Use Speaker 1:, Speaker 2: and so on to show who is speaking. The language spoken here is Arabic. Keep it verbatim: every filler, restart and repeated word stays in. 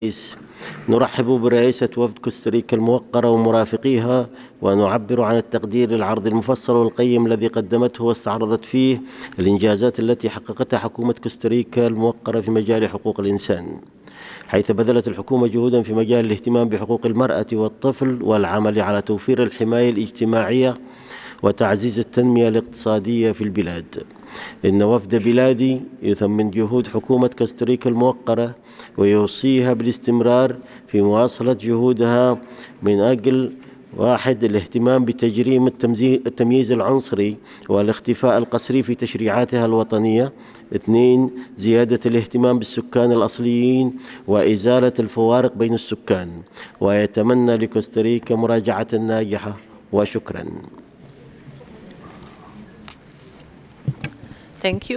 Speaker 1: الرئيس، نرحب برئاسة وفد كوستاريكا الموقرة ومرافقيها، ونعبر عن التقدير للعرض المفصل والقيم الذي قدمته واستعرضت فيه الإنجازات التي حققتها حكومة كوستاريكا الموقرة في مجال حقوق الإنسان، حيث بذلت الحكومة جهودا في مجال الاهتمام بحقوق المرأة والطفل والعمل على توفير الحماية الاجتماعية وتعزيز التنمية الاقتصادية في البلاد. إن وفد بلادي يثمن جهود حكومة كوستاريكا الموقرة ويوصيها بالاستمرار في مواصلة جهودها من أجل: واحد، الاهتمام بتجريم التمييز العنصري والاختفاء القسري في تشريعاتها الوطنية. اثنين، زيادة الاهتمام بالسكان الأصليين وإزالة الفوارق بين السكان. ويتمنى لكوستاريكا مراجعة ناجحة، وشكرا.
Speaker 2: Thank you.